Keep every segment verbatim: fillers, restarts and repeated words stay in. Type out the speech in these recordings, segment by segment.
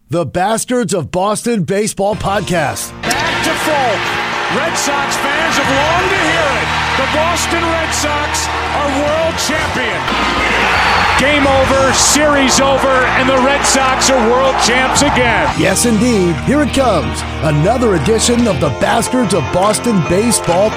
the Bastards of Boston Baseball Podcast. Back to Folk. Red Sox fans have longed to hear it. The Boston Red Sox are world champion. Game over, series over, and the Red Sox are world champs again. Yes, indeed. Here it comes. Another edition of the Bastards of Boston Baseball.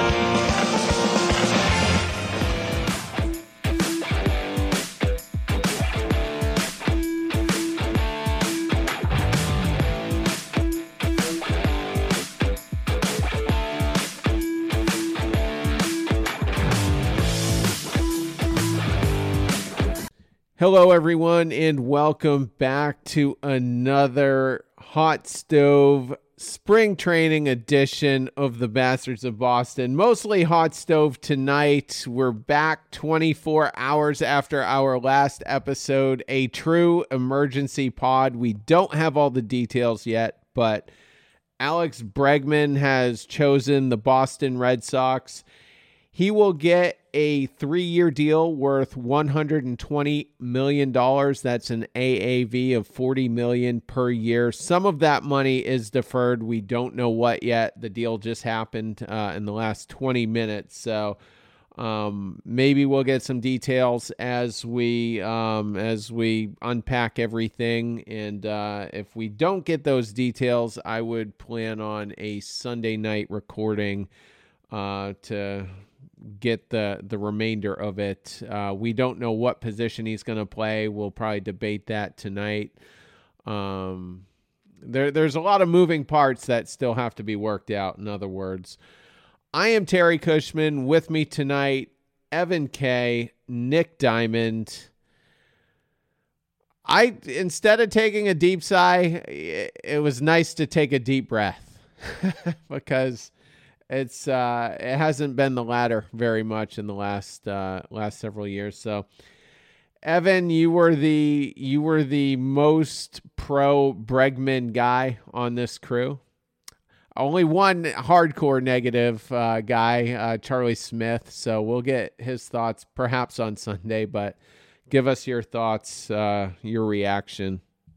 Hello, everyone, and welcome back to another Hot Stove Spring Training edition of the Bastards of Boston. Mostly Hot Stove tonight. We're back twenty-four hours after our last episode, a true emergency pod. We don't have all the details yet, but Alex Bregman has chosen the Boston Red Sox. He will get a three-year deal worth one hundred twenty million dollars. That's an A A V of forty million dollars per year. Some of that money is deferred. We don't know what yet. The deal just happened uh, in the last twenty minutes. So um, maybe we'll get some details as we um, as we unpack everything. And uh, if we don't get those details, I would plan on a Sunday night recording uh, to get the the remainder of it. Uh, we don't know what position he's going to play. We'll probably debate that tonight. Um, there, there's a lot of moving parts that still have to be worked out, in other words. I am Terry Cushman. With me tonight, Evan Kay, Nick Diamond. I, instead of taking a deep sigh, it was nice to take a deep breath because It's uh, it hasn't been the latter very much in the last uh, last several years. So, Evan, you were the you were the most pro Bregman guy on this crew. Only one hardcore negative uh, guy, uh, Charlie Smith. So we'll get his thoughts perhaps on Sunday. But give us your thoughts, uh, your reaction.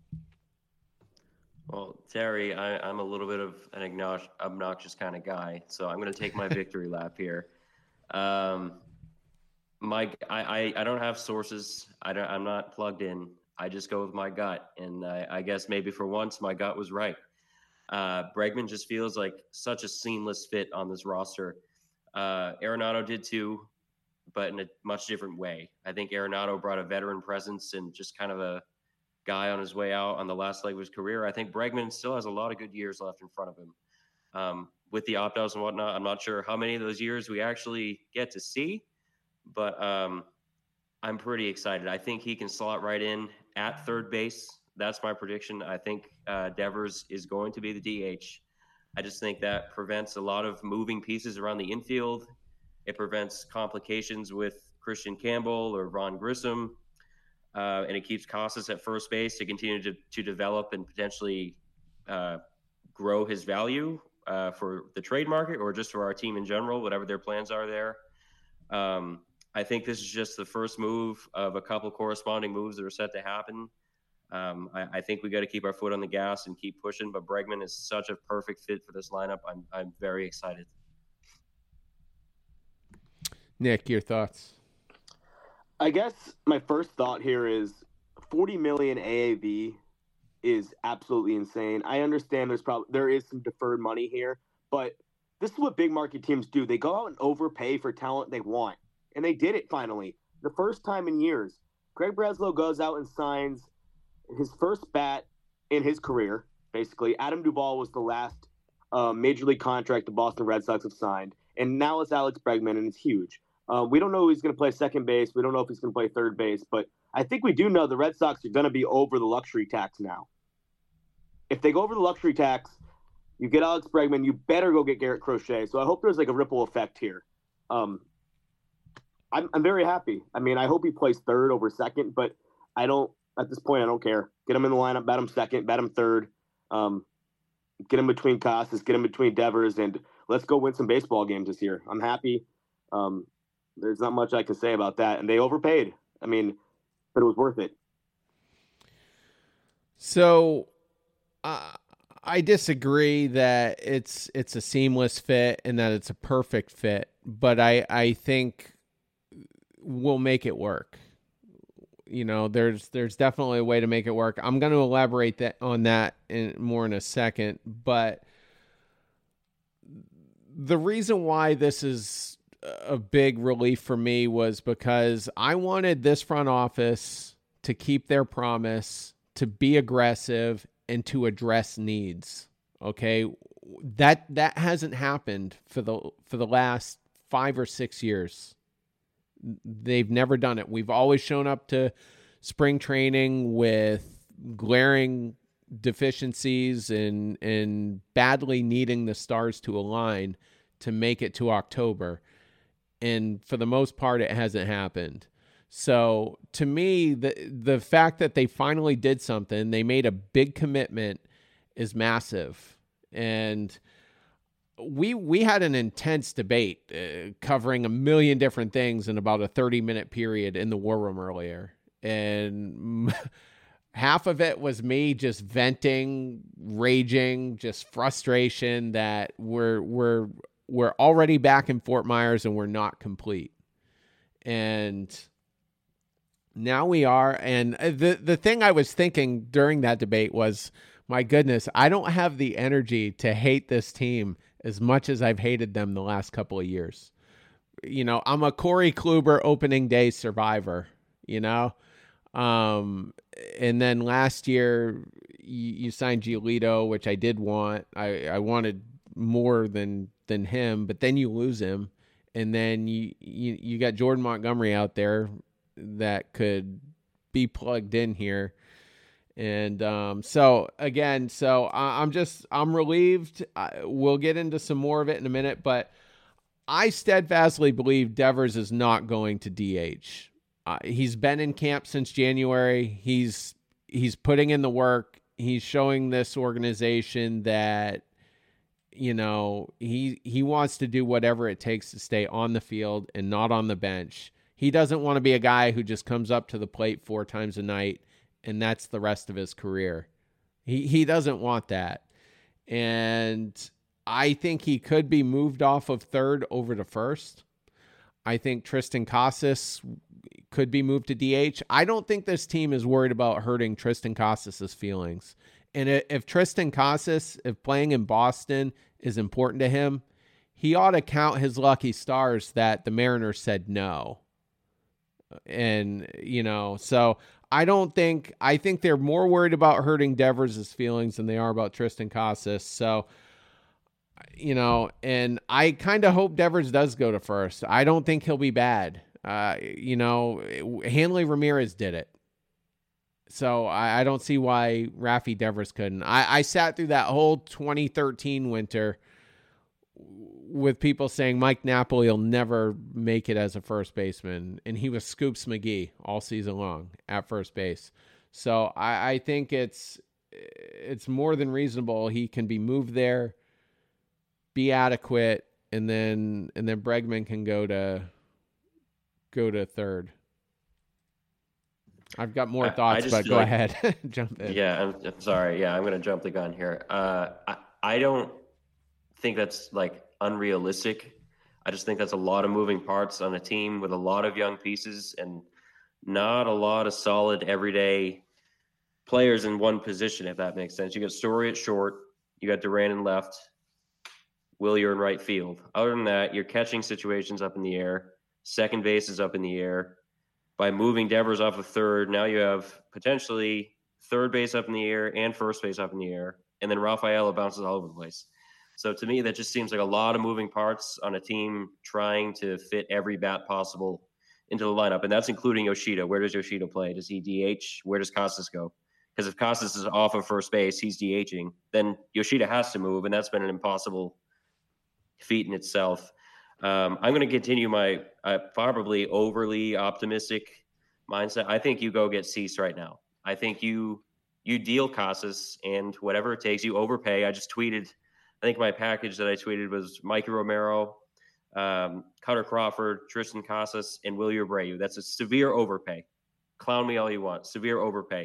Well, Terry, I, I'm a little bit of an obnoxious, obnoxious kind of guy, so I'm going to take my victory lap here. Um, my, I, I, I don't have sources. I don't, I'm not plugged in. I just go with my gut, and I, I guess maybe for once my gut was right. Uh, Bregman just feels like such a seamless fit on this roster. Uh, Arenado did too, but in a much different way. I think Arenado brought a veteran presence and just kind of a guy on his way out on the last leg of his career. I think Bregman still has a lot of good years left in front of him. Um, with the opt-outs and whatnot, I'm not sure how many of those years we actually get to see, but um, I'm pretty excited. I think he can slot right in at third base. That's my prediction. I think uh, Devers is going to be the D H. I just think that prevents a lot of moving pieces around the infield. It prevents complications with Christian Campbell or Ron Grissom. Uh, and it keeps Casas at first base to continue to, to develop and potentially uh, grow his value uh, for the trade market or just for our team in general, whatever their plans are there. Um, I think this is just the first move of a couple corresponding moves that are set to happen. Um, I, I think we got to keep our foot on the gas and keep pushing, but Bregman is such a perfect fit for this lineup. I'm, I'm very excited. Nick, your thoughts? I guess my first thought here is forty million A A V is absolutely insane. I understand there's probably there is some deferred money here, but this is what big market teams do. They go out and overpay for talent they want, and they did it finally. The first time in years, Greg Breslow goes out and signs his first bat in his career. Basically, Adam Duvall was the last uh, major league contract the Boston Red Sox have signed, and now it's Alex Bregman, and it's huge. Uh, we don't know who he's going to play second base. We don't know if he's going to play third base. But I think we do know the Red Sox are going to be over the luxury tax now. If they go over the luxury tax, you get Alex Bregman, you better go get Garrett Crochet. So I hope there's like a ripple effect here. Um, I'm, I'm very happy. I mean, I hope he plays third over second, but I don't – at this point, I don't care. Get him in the lineup, bat him second, bat him third. Um, get him between Casas, get him between Devers, and let's go win some baseball games this year. I'm happy. Um, There's not much I can say about that. And they overpaid. I mean, but it was worth it. So Uh, I disagree that it's it's a seamless fit and that it's a perfect fit, but I I think we'll make it work. You know, there's there's definitely a way to make it work. I'm going to elaborate that on that in more in a second, but the reason why this is a big relief for me was because I wanted this front office to keep their promise, to be aggressive, and to address needs. Okay. That, that hasn't happened for the, for the last five or six years. They've never done it. We've always shown up to spring training with glaring deficiencies and, and badly needing the stars to align to make it to October. And for the most part, it hasn't happened. So to me, the the fact that they finally did something, they made a big commitment, is massive. And we we had an intense debate uh, covering a million different things in about a thirty minute period in the war room earlier. And half of it was me just venting, raging, just frustration that we're we're we're already back in Fort Myers and we're not complete. And now we are. And the, the thing I was thinking during that debate was, my goodness, I don't have the energy to hate this team as much as I've hated them the last couple of years. You know, I'm a Corey Kluber opening day survivor, you know? Um, and then last year you, you signed Giolito, which I did want. I, I wanted more than, than him, but then you lose him. And then you, you, you got Jordan Montgomery out there that could be plugged in here. And um, so again, so I, I'm just, I'm relieved. I, we'll get into some more of it in a minute, but I steadfastly believe Devers is not going to D H. Uh, he's been in camp since January. He's, he's putting in the work. He's showing this organization that, you know, he, he wants to do whatever it takes to stay on the field and not on the bench. He doesn't want to be a guy who just comes up to the plate four times a night and that's the rest of his career. He he doesn't want that. And I think he could be moved off of third over to first. I think Triston Casas could be moved to D H. I don't think this team is worried about hurting Triston Casas' feelings. And if Triston Casas, if playing in Boston is important to him, he ought to count his lucky stars that the Mariners said no. And, you know, so I don't think, I think they're more worried about hurting Devers' feelings than they are about Triston Casas. So, you know, and I kind of hope Devers does go to first. I don't think he'll be bad. Uh, you know, Hanley Ramirez did it. So I, I don't see why Rafi Devers couldn't. I, I sat through that whole twenty thirteen winter with people saying Mike Napoli will never make it as a first baseman, and he was Scoops McGee all season long at first base. So I, I think it's it's more than reasonable he can be moved there, be adequate, and then and then Bregman can go to go to third. I've got more thoughts, but go like, ahead, jump in. Yeah, I'm, I'm sorry. Yeah, I'm going to jump the gun here. Uh, I I don't think that's like unrealistic. I just think that's a lot of moving parts on a team with a lot of young pieces and not a lot of solid everyday players in one position, if that makes sense. You got Story at short, you got Duran in left, Willier in right field. Other than that, your catching situation's up in the air, second base is up in the air. By moving Devers off of third, now you have potentially third base up in the air and first base up in the air, and then Rafaela bounces all over the place. So to me, that just seems like a lot of moving parts on a team trying to fit every bat possible into the lineup. And that's including Yoshida. Where does Yoshida play? Does he D H? Where does Casas go? Because if Casas is off of first base, he's DHing, then Yoshida has to move, and that's been an impossible feat in itself. Um, I'm going to continue my uh, probably overly optimistic mindset. I think you go get Cease right now. I think you you deal Casas and whatever it takes, you overpay. I just tweeted, I think my package that I tweeted was Mikey Romero, um, Cutter Crawford, Triston Casas, and Willier Abreu. That's a severe overpay. Clown me all you want. Severe overpay.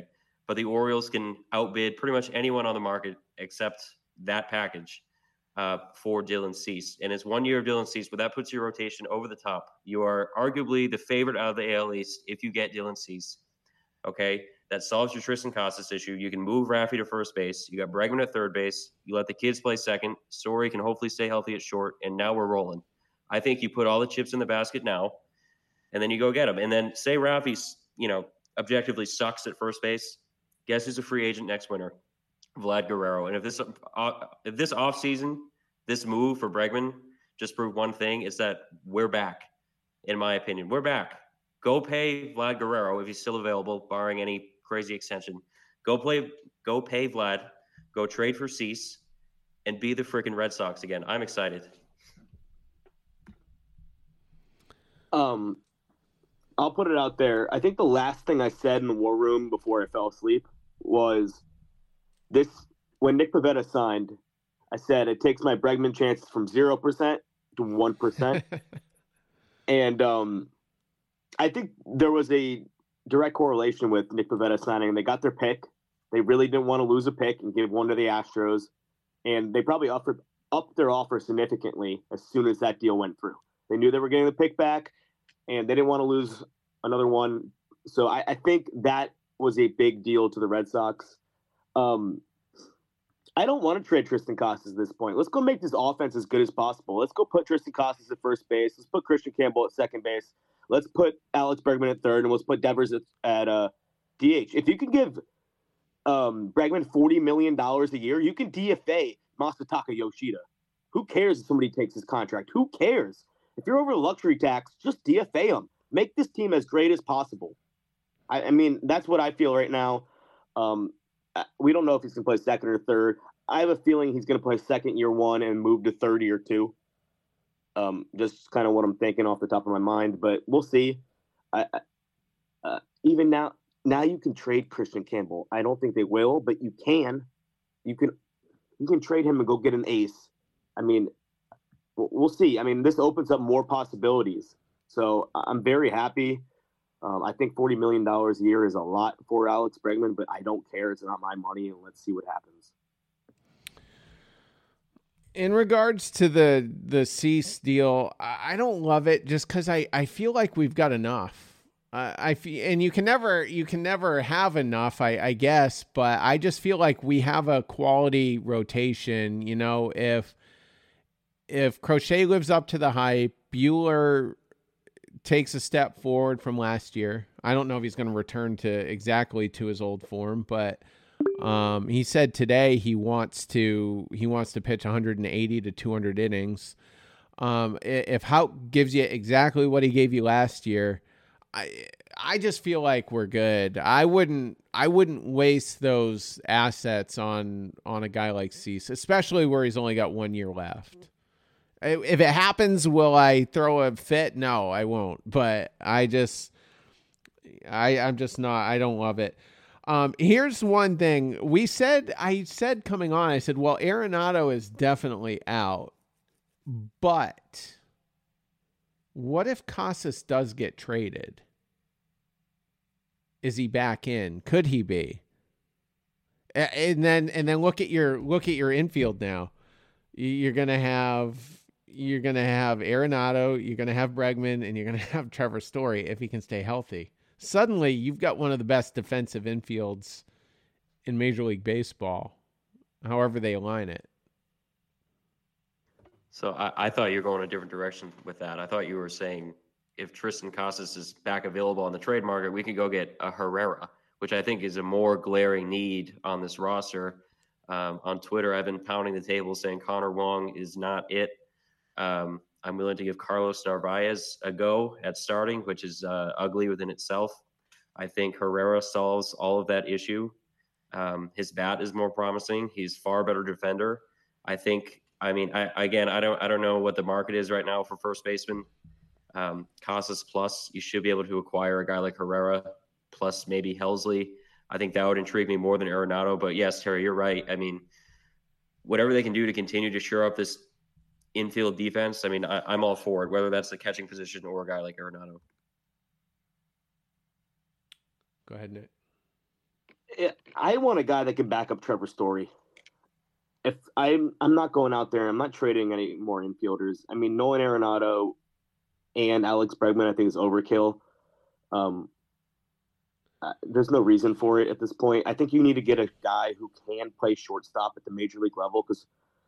but the Orioles can outbid pretty much anyone on the market except that package uh, for Dylan Cease. And it's one year of Dylan Cease, but that puts your rotation over the top. You are arguably the favorite out of the A L East if you get Dylan Cease. Okay, that solves your Tristan Casas issue. You can move Raffy to first base. You got Bregman at third base. You let the kids play second. Story can hopefully stay healthy at short, and now we're rolling. I think you put all the chips in the basket now, and then you go get them. And then say Raffy's, you know, objectively sucks at first base. Guess who's a free agent next winter? Vlad Guerrero. And if this uh, if this offseason, this move for Bregman just proved one thing, is that we're back, in my opinion. We're back. Go pay Vlad Guerrero if he's still available, barring any crazy extension. Go play. Go pay Vlad. Go trade for Cease, and be the freaking Red Sox again. I'm excited. Um, I'll put it out there. I think the last thing I said in the war room before I fell asleep was this: when Nick Pivetta signed, I said it takes my Bregman chances from zero percent to one percent, and um. I think there was a direct correlation with Nick Pivetta signing. They got their pick. They really didn't want to lose a pick and give one to the Astros. And they probably offered up their offer significantly as soon as that deal went through. They knew they were getting the pick back, and they didn't want to lose another one. So I, I think that was a big deal to the Red Sox. Um, I don't want to trade Tristan Casas at this point. Let's go make this offense as good as possible. Let's go put Tristan Casas at first base. Let's put Christian Campbell at second base. Let's put Alex Bregman at third, and let's put Devers at, at uh, D H. If you can give um, Bregman forty million dollars a year, you can D F A Masataka Yoshida. Who cares if somebody takes his contract? Who cares? If you're over the luxury tax, just D F A him. Make this team as great as possible. I, I mean, that's what I feel right now. Um, we don't know if he's going to play second or third. I have a feeling he's going to play second year one and move to third year two. Um, just kind of what I'm thinking off the top of my mind, but we'll see. I, I, uh, even now, now you can trade Christian Campbell. I don't think they will, but you can. You can, you can trade him and go get an ace. I mean, we'll, we'll see. I mean, this opens up more possibilities. So I'm very happy. Um, I think forty million dollars a year is a lot for Alex Bregman, but I don't care. It's not my money, and let's see what happens. In regards to the the Cease deal, I don't love it just because I, I feel like we've got enough. Uh, I feel, and you can never you can never have enough, I, I guess. But I just feel like we have a quality rotation. You know, if if Crochet lives up to the hype, Buehler takes a step forward from last year. I don't know if he's going to return to exactly to his old form, but. Um, he said today he wants to he wants to pitch one eighty to two hundred innings. Um, if Houck gives you exactly what he gave you last year, I I just feel like we're good. I wouldn't I wouldn't waste those assets on on a guy like Cease, especially where he's only got one year left. If it happens, will I throw a fit? No, I won't. But I just I I'm just not. I don't love it. Um, here's one thing we said, I said coming on, I said, well, Arenado is definitely out, but what if Casas does get traded? Is he back in? Could he be? And then, and then look at your, look at your infield now. You're going to have, you're going to have Arenado, you're going to have Bregman, and you're going to have Trevor Story if he can stay healthy. Suddenly, you've got one of the best defensive infields in Major League Baseball, however they align it. So I, I thought you were going a different direction with that. I thought you were saying if Tristan Casas is back available on the trade market, we could go get a Herrera, which I think is a more glaring need on this roster. Um, on Twitter, I've been pounding the table saying Connor Wong is not it. Um, I'm willing to give Carlos Narvaez a go at starting, which is uh, ugly within itself. I think Herrera solves all of that issue. Um, his bat is more promising. He's far better defender. I think, I mean, I, again, I don't I don't know what the market is right now for first baseman. Um, Casas plus, you should be able to acquire a guy like Herrera, plus maybe Helsley. I think that would intrigue me more than Arenado. But yes, Terry, you're right. I mean, whatever they can do to continue to shore up this infield defense, I mean, I, I'm all for it, whether that's the catching position or a guy like Arenado. Go ahead, Nick. I want a guy that can back up Trevor Story. If I'm, I'm not going out there. I'm not trading any more infielders. I mean, Nolan Arenado and Alex Bregman, I think, is overkill. Um, uh, there's no reason for it at this point. I think you need to get a guy who can play shortstop at the major league level, because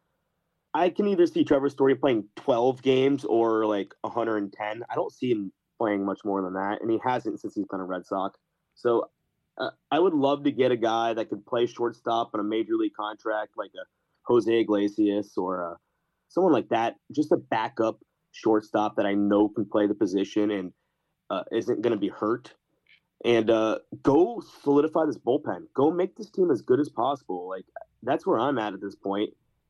I can either see Trevor Story playing twelve games or like one hundred ten. I don't see him playing much more than that, and he hasn't since he's been a Red Sox. So uh, I would love to get a guy that could play shortstop on a major league contract, like a Jose Iglesias or uh, someone like that, just a backup shortstop that I know can play the position and uh, isn't going to be hurt. And uh, go solidify this bullpen. Go make this team as good as possible. Like, that's where I'm at at this point.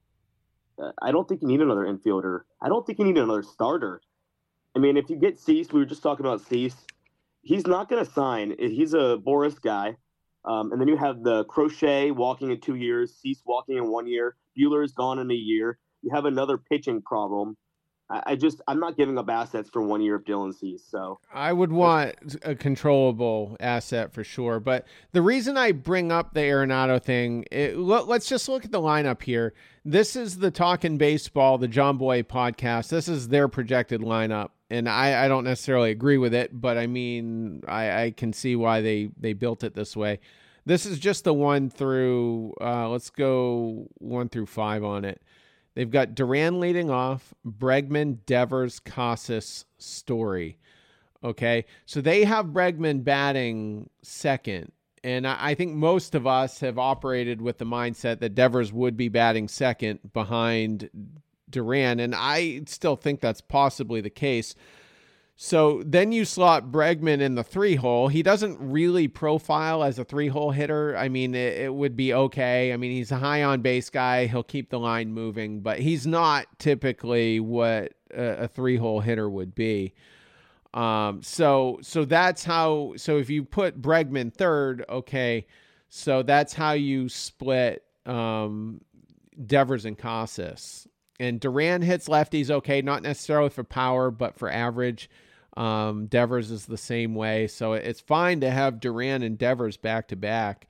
Uh, I don't think you need another infielder. I don't think you need another starter. I mean, if you get Cease, we were just talking about Cease. He's not going to sign. He's a Boris guy. Um, and then you have the Crochet walking in two years, Cease walking in one year, Buehler's gone in a year. You have another pitching problem. I, I just, I'm not giving up assets for one year of Dylan Cease. So I would want a controllable asset for sure. But the reason I bring up the Arenado thing, it, let, let's just look at the lineup here. This is the Talkin' Baseball, the John Boy podcast. This is their projected lineup. And I, I don't necessarily agree with it, but I mean, I, I can see why they, they built it this way. This is just the one through, uh, let's go one through five on it. They've got Duran leading off, Bregman, Devers, Casas, Story. Okay, so they have Bregman batting second. And I, I think most of us have operated with the mindset that Devers would be batting second behind Duran, and I still think that's possibly the case. So then you slot Bregman in the three hole. He doesn't really profile as a three hole hitter. I mean, it, it would be okay. I mean, he's a high on base guy. He'll keep the line moving, but he's not typically what a, a three hole hitter would be. Um, so, so that's how, so if you put Bregman third, okay. So that's how you split, um, Devers and Casas. And Duran hits lefties okay, not necessarily for power, but for average. Um, Devers is the same way. So it's fine to have Duran and Devers back to back.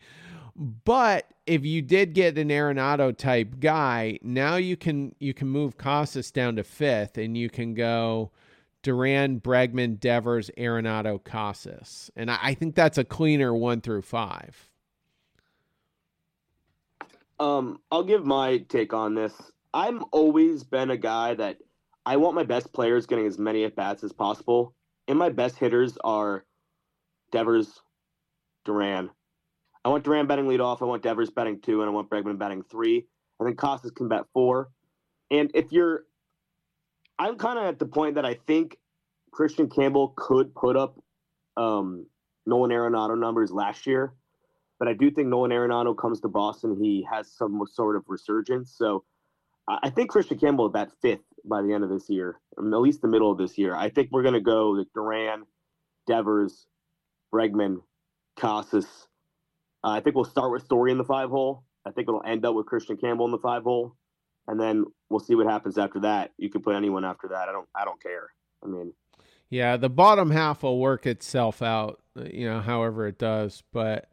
But if you did get an Arenado type guy, now you can you can move Casas down to fifth, and you can go Duran, Bregman, Devers, Arenado, Casas. And I, I think that's a cleaner one through five. Um, I'll give my take on this. I've always been a guy that I want my best players getting as many at-bats as possible. And my best hitters are Devers, Duran. I want Duran batting leadoff. I want Devers batting two, and I want Bregman batting three. And then Casas can bat four. And if you're – I'm kind of at the point that I think Christian Campbell could put up um, Nolan Arenado numbers last year. But I do think Nolan Arenado comes to Boston. He has some sort of resurgence. So – I think Christian Campbell is bat fifth by the end of this year, I mean, at least the middle of this year. I think we're going to go with Duran, Devers, Bregman, Casas. Uh, I think we'll start with Story in the five hole. I think it'll end up with Christian Campbell in the five hole, and then we'll see what happens after that. You can put anyone after that. I don't. I don't care. I mean, yeah, the bottom half will work itself out, you know, however it does. But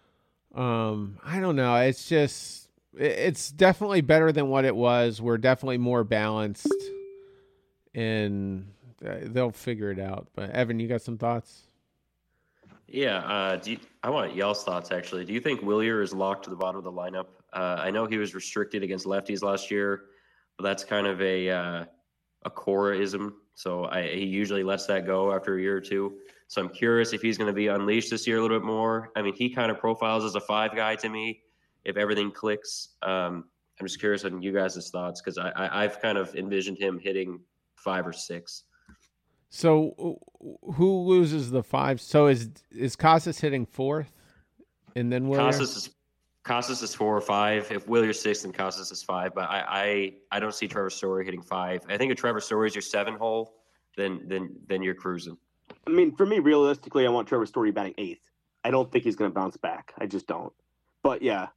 um, I don't know. It's just. It's definitely better than what it was. We're definitely more balanced, and they'll figure it out. But Evan, you got some thoughts? Yeah, uh, do you, I want y'all's thoughts, actually. Do you think Willier is locked to the bottom of the lineup? Uh, I know he was restricted against lefties last year, but that's kind of a uh, a Cora-ism. So I, he usually lets that go after a year or two. So I'm curious if he's going to be unleashed this year a little bit more. I mean, he kind of profiles as a five guy to me. If everything clicks, um, I'm just curious on you guys' thoughts, because I, I, I've kind of envisioned him hitting five or six. So who loses the five? So is is Casas hitting fourth, and then Willier? Casas is Casas is four or five. If Willier's six, then Casas is five. But I, I I don't see Trevor Story hitting five. I think if Trevor Story is your seven hole, then then then you're cruising. I mean, for me, realistically, I want Trevor Story batting eighth. I don't think he's going to bounce back. I just don't. But yeah.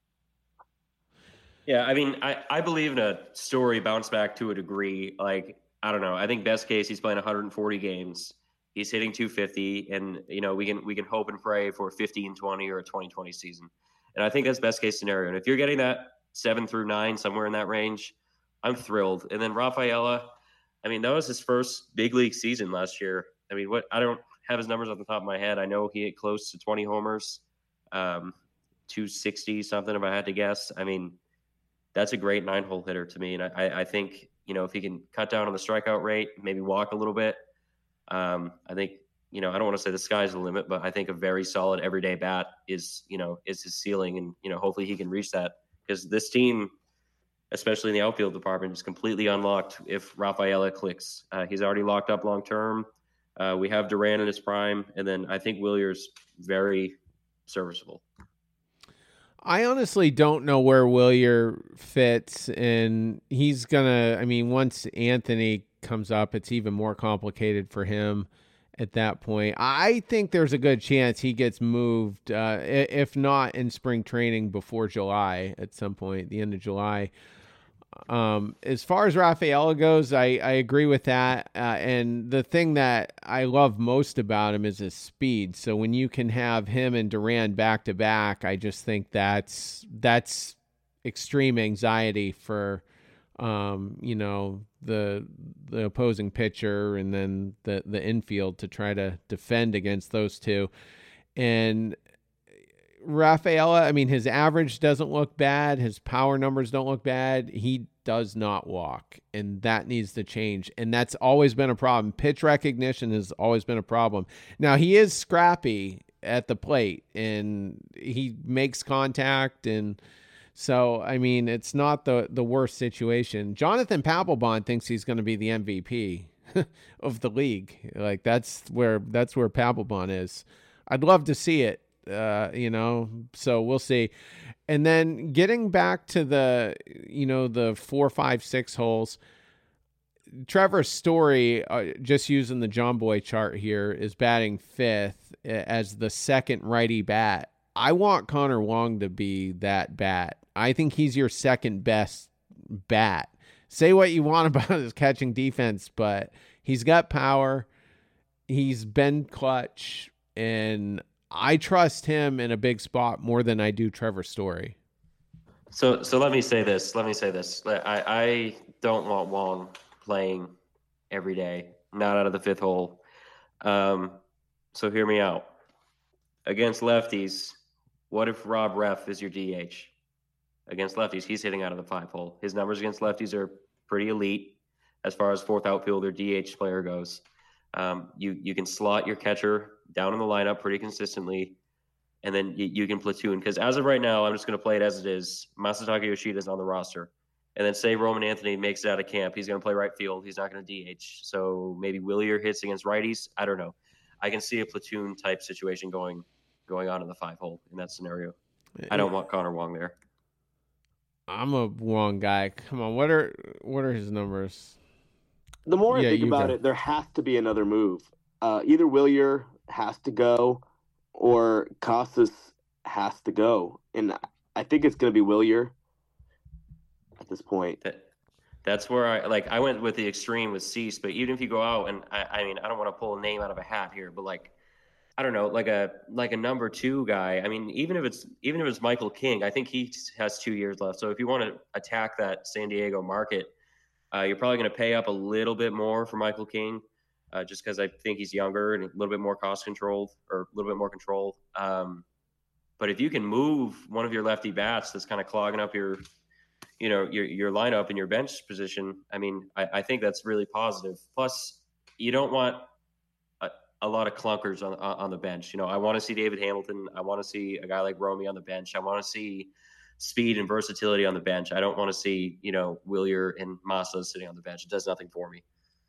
Yeah, I mean, I, I believe in a Story bounce back to a degree. Like, I don't know. I think best case he's playing one hundred forty games, He's hitting two fifty, and you know we can we can hope and pray for a fifteen twenty or a twenty twenty season. And I think that's best case scenario. And if you're getting that seven through nine, somewhere in that range, I'm thrilled. And then Rafaela, I mean, that was his first big league season last year. I mean, what I don't have his numbers off the top of my head. I know he hit close to twenty homers, um, two sixty something if I had to guess. I mean, that's a great nine-hole hitter to me. And I, I think, you know, if he can cut down on the strikeout rate, maybe walk a little bit, um, I think, you know, I don't want to say the sky's the limit, but I think a very solid everyday bat is, you know, is his ceiling. And, you know, hopefully he can reach that, because this team, especially in the outfield department, is completely unlocked if Rafaela clicks. Uh, he's already locked up long-term. Uh, we have Duran in his prime, and then I think Willier's very serviceable. I honestly don't know where Willier fits, and he's going to, I mean, once Anthony comes up, it's even more complicated for him at that point. I think there's a good chance he gets moved, uh, if not in spring training, before July at some point, the end of July. Um, as far as Rafaela goes, I, I agree with that. Uh, and the thing that I love most about him is his speed. So when you can have him and Duran back to back, I just think that's, that's extreme anxiety for, um, you know, the, the opposing pitcher and then the, the infield to try to defend against those two. And Rafaela, I mean, his average doesn't look bad. His power numbers don't look bad. He does not walk, and that needs to change. And that's always been a problem. Pitch recognition has always been a problem. Now, he is scrappy at the plate, and he makes contact. And so, I mean, it's not the, the worst situation. Jonathan Papelbon thinks he's going to be the M V P of the league. Like, that's where, that's where Papelbon is. I'd love to see it. Uh, you know, so we'll see. And then getting back to the, you know, the four, five, six holes, Trevor Story, uh, just using the John Boy chart here, is batting fifth as the second righty bat. I want Connor Wong to be that bat. I think he's your second best bat. Say what you want about his catching defense, but he's got power. He's been clutch, and I trust him in a big spot more than I do Trevor Story. So, so let me say this. Let me say this. I, I don't want Wong playing every day, not out of the fifth hole. Um, so hear me out. Against lefties, what if Rob Ref is your D H? Against lefties, he's hitting out of the five hole. His numbers against lefties are pretty elite as far as fourth outfielder D H player goes. Um, you you can slot your catcher down in the lineup pretty consistently, and then you, you can platoon. Because as of right now, I'm just going to play it as it is. Masataka Yoshida is on the roster. And then say Roman Anthony makes it out of camp. He's going to play right field. He's not going to D H. So maybe Willier hits against righties. I don't know. I can see a platoon type situation going going on in the five hole in that scenario. I don't want Connor Wong there. I'm a Wong guy. Come on, what are what are his numbers? The more Yeah, I think you about go. it, there has to be another move. Uh, either Willier has to go or Casas has to go. And I think it's going to be Willier at this point. That, that's where I like. I went with the extreme with Cease, but even if you go out and I, I mean, I don't want to pull a name out of a hat here, but like, I don't know, like a like a number two guy. I mean, even if it's even if it's Michael King, I think he has two years left. So if you want to attack that San Diego market, uh, you're probably going to pay up a little bit more for Michael King. Uh, just because I think he's younger and a little bit more cost controlled or a little bit more control. Um, but if you can move one of your lefty bats that's kind of clogging up your, you know, your your lineup and your bench position, I mean, I, I think that's really positive. Plus, you don't want a, a lot of clunkers on on the bench. You know, I want to see David Hamilton. I want to see a guy like Romy on the bench. I want to see speed and versatility on the bench. I don't want to see, you know, Willier and Massa sitting on the bench. It does nothing for me.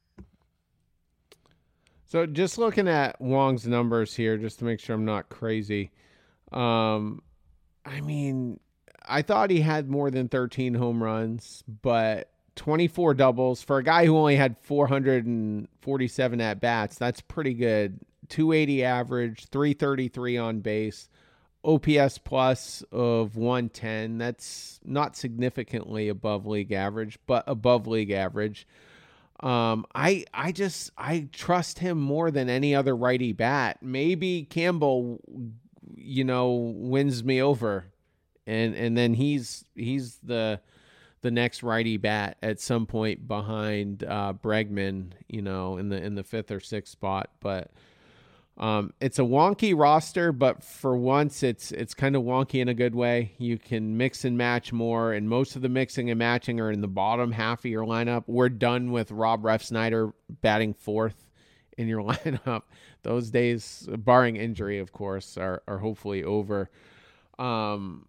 So just looking at Wong's numbers here, just to make sure I'm not crazy. Um, I mean, I thought he had more than thirteen home runs, but twenty-four doubles for a guy who only had four hundred forty-seven at bats. That's pretty good. two eighty average, three thirty-three on base, O P S plus of one ten. That's not significantly above league average, but above league average. Um, I I just I trust him more than any other righty bat. Maybe Campbell, you know, wins me over, and and then he's he's the the next righty bat at some point behind uh, Bregman, you know, in the in the fifth or sixth spot. But um, it's a wonky roster, but for once it's it's kind of wonky in a good way. You can mix and match more, and most of the mixing and matching are in the bottom half of your lineup. We're done with Rob Refsnyder batting fourth in your lineup. Those days, barring injury, of course, are are hopefully over. Um,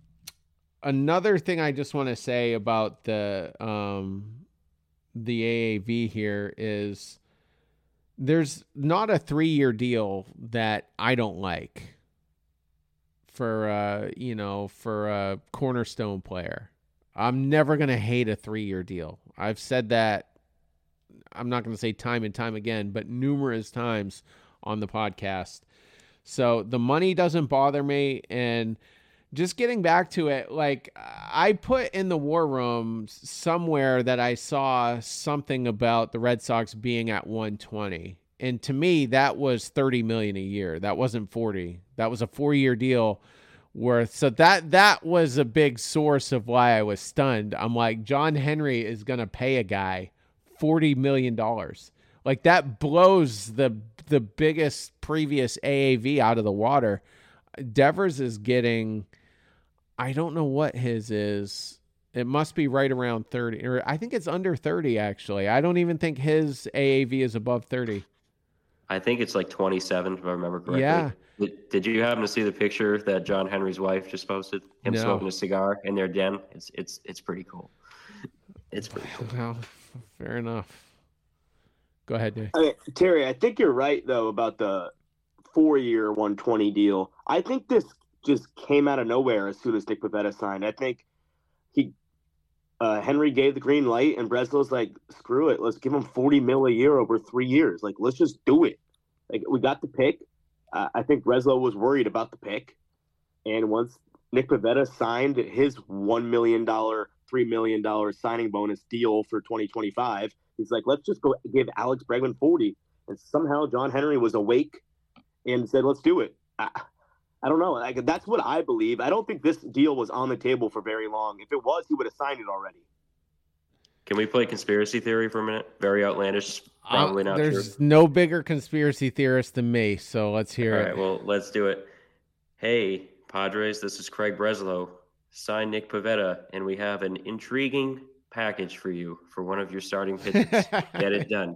another thing I just want to say about the um, the A A V here is, there's not a three-year deal that I don't like for, uh, you know, for a cornerstone player. I'm never going to hate a three-year deal. I've said that, I'm not going to say time and time again, but numerous times on the podcast. So the money doesn't bother me. And just getting back to it, like, I put in the war room somewhere that I saw something about the Red Sox being at one twenty. And to me, that was thirty million dollars a year. That wasn't forty. That was a four-year deal worth. So that that was a big source of why I was stunned. I'm like, John Henry is going to pay a guy forty million dollars. Like, that blows the the biggest previous A A V out of the water. Devers is getting, I don't know what his is. It must be right around thirty. Or I think it's under thirty, actually. I don't even think his A A V is above thirty. I think it's like twenty-seven, if I remember correctly. Yeah. Did, did you happen to see the picture that John Henry's wife just posted? Him No. smoking a cigar in their den? It's it's it's pretty cool. It's pretty cool. Well, fair enough. Go ahead, Dave. I mean, Terry, I think you're right, though, about the four-year one twenty deal. I think this just came out of nowhere as soon as Nick Pivetta signed. I think he uh, Henry gave the green light, and Breslow's like, screw it. Let's give him forty mil a year over three years. Like, let's just do it. Like, we got the pick. Uh, I think Breslow was worried about the pick. And once Nick Pivetta signed his one million dollars, three million dollars signing bonus deal for twenty twenty-five, he's like, let's just go give Alex Bregman forty. And somehow John Henry was awake and said, let's do it. I, I don't know. Like, that's what I believe. I don't think this deal was on the table for very long. If it was, he would have signed it already. Can we play conspiracy theory for a minute? Very outlandish. Probably uh, not There's true. no bigger conspiracy theorist than me, so let's hear All it. right, well, let's do it. Hey, Padres, this is Craig Breslow. Sign Nick Pivetta, and we have an intriguing package for you for one of your starting pitchers. Get it done.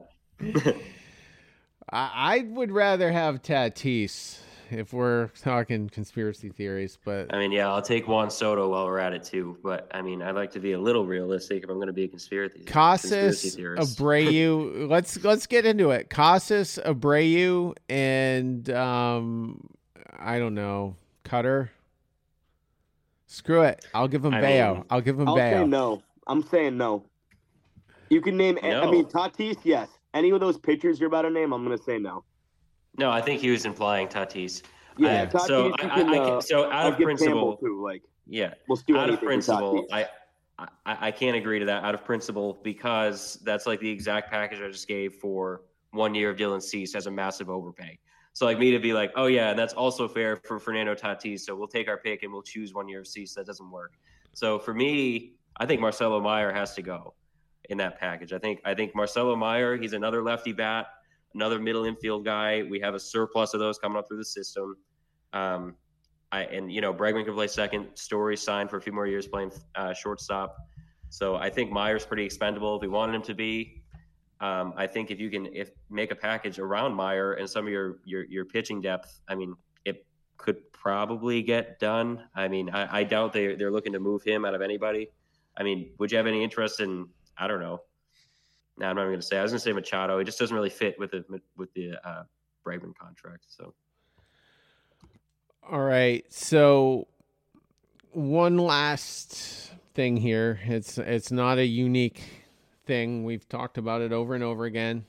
I, I would rather have Tatis if we're talking conspiracy theories, but I mean, yeah, I'll take Juan Soto while we're at it too. But I mean, I'd like to be a little realistic if I'm going to be a conspiracy, conspiracy Casas, theorist. Abreu. let's let's get into it. Casas, Abreu, and um, I don't know, Cutter. Screw it. I'll give him I Bayo. mean, I'll give him I'll Bayo. say no. I'm saying no. You can name, No. I mean, Tatis, yes. Any of those pitchers you're about to name, I'm going to say no. No, I think he was implying Tatis. Yeah, I- Tatis, so you I, can, I, I uh, can, so out I'll of give principle, Campbell, too. Like, yeah, we'll do out of anything for principle, Tatis. I, I I can't agree to that out of principle because that's like the exact package I just gave for one year of Dylan Cease as a massive overpay. So like me to be like, oh yeah, and that's also fair for Fernando Tatis. So we'll take our pick and we'll choose one year of Cease. That doesn't work. So for me, I think Marcelo Meyer has to go in that package. I think I think Marcelo Meyer, he's another lefty bat, another middle infield guy. We have a surplus of those coming up through the system. Um, I and you know Bregman can play second. Story signed for a few more years playing uh, shortstop. So I think Meyer's pretty expendable if we wanted him to be. Um, I think if you can if make a package around Meyer and some of your your your pitching depth, I mean, it could probably get done. I mean, I, I doubt they they're looking to move him out of anybody. I mean, would you have any interest in? I don't know. No, I'm not even going to say. I was going to say Machado. It just doesn't really fit with the with the uh, Bregman contract. So. All right. So one last thing here. It's it's not a unique thing. We've talked about it over and over again.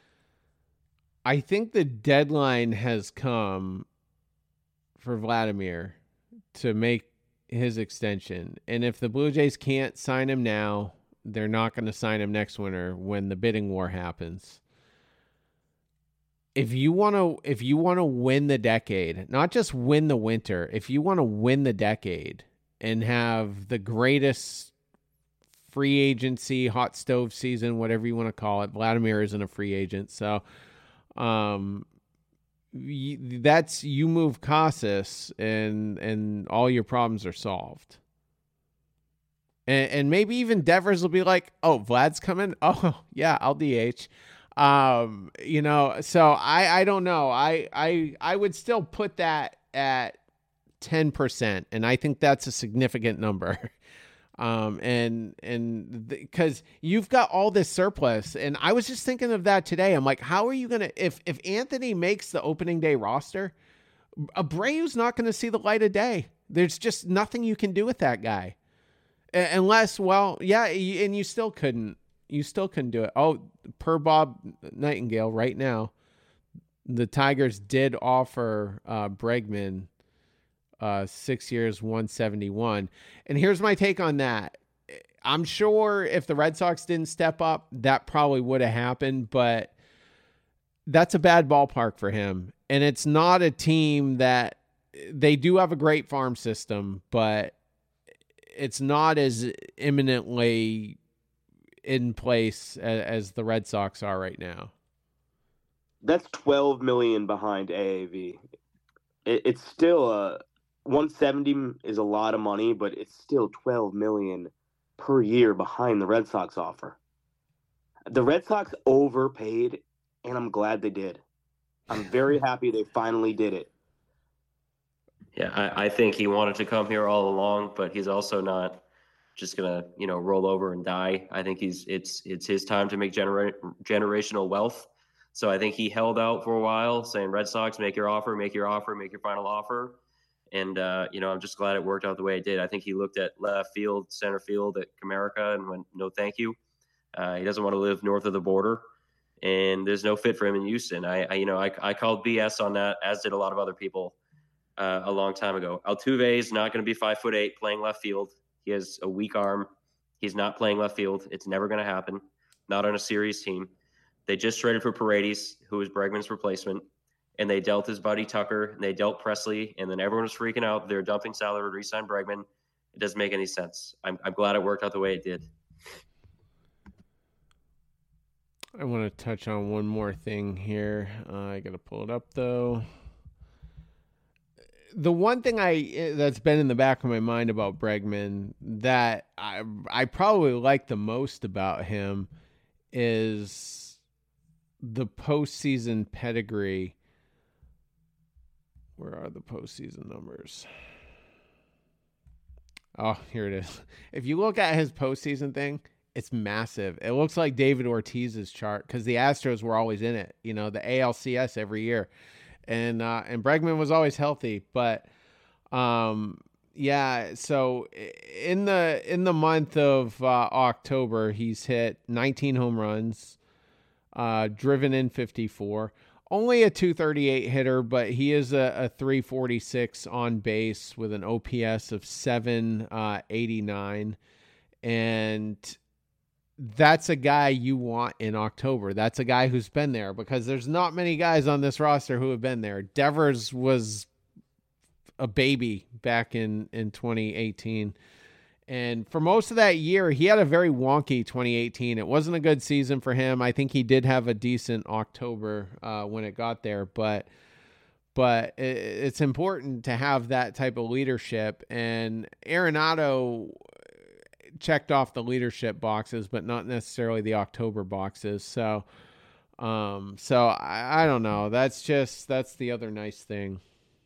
I think the deadline has come for Vladimir to make his extension. And if the Blue Jays can't sign him now, they're not going to sign him next winter when the bidding war happens. If you want to, if you want to win the decade, not just win the winter, if you want to win the decade and have the greatest free agency, hot stove season, whatever you want to call it, Vladimir isn't a free agent. So, um, you, that's, you move Casas and, and all your problems are solved. And, and maybe even Devers will be like, oh, Vlad's coming. Oh yeah, I'll D H. Um, you know, so I, I don't know. I, I, I would still put that at ten percent. And I think that's a significant number. Um, and, and because you've got all this surplus, and I was just thinking of that today. I'm like, how are you going to, if, if Anthony makes the opening day roster, Abreu's not going to see the light of day. There's just nothing you can do with that guy. Unless, well, yeah, and you still couldn't. You still couldn't do it. Oh, per Bob Nightingale right now, the Tigers did offer uh, Bregman uh, six years, one seventy-one. And here's my take on that. I'm sure if the Red Sox didn't step up, that probably would have happened, but that's a bad ballpark for him. And it's not a team that, they do have a great farm system, but it's not as imminently in place as, as the Red Sox are right now. That's twelve million behind A A V. It, it's still a one seventy is a lot of money, but it's still twelve million per year behind the Red Sox offer. The Red Sox overpaid, and I'm glad they did. I'm very happy they finally did it. Yeah, I, I think he wanted to come here all along, but he's also not just gonna, you know, roll over and die. I think he's it's it's his time to make genera- generational wealth. So I think he held out for a while, saying, "Red Sox, make your offer, make your offer, make your final offer." And uh, you know, I'm just glad it worked out the way it did. I think he looked at left field, center field at Comerica and went, "No, thank you." Uh, he doesn't want to live north of the border, and there's no fit for him in Houston. I, I you know, I I called B S on that, as did a lot of other people. Uh, a long time ago. Altuve is not going to be five foot eight playing left field. He has a weak arm. He's not playing left field. It's never going to happen. Not on a series team. They just traded for Paredes, who was Bregman's replacement, and they dealt his buddy Tucker, and they dealt Presley, and then everyone was freaking out. They're dumping salary to re-sign Bregman. It doesn't make any sense. I'm, I'm glad it worked out the way it did. I want to touch on one more thing here. Uh, I got to pull it up though. The one thing I that's been in the back of my mind about Bregman that I I probably like the most about him is the postseason pedigree. Where are the postseason numbers? Oh, here it is. If you look at his postseason thing, it's massive. It looks like David Ortiz's chart because the Astros were always in it. You know, the A L C S every year. And uh, and Bregman was always healthy, but um, yeah. So in the in the month of uh, October, he's hit nineteen home runs, uh, driven in fifty-four. Only a two thirty-eight hitter, but he is a, a three forty-six on base with an O P S of seven eighty-nine, and that's a guy you want in October. That's a guy who's been there because there's not many guys on this roster who have been there. Devers was a baby back in, in twenty eighteen. And for most of that year, he had a very wonky twenty eighteen. It wasn't a good season for him. I think he did have a decent October uh, when it got there, but but it, it's important to have that type of leadership. And Arenado checked off the leadership boxes, but not necessarily the October boxes. So, um, so I, I don't know. That's just, that's the other nice thing.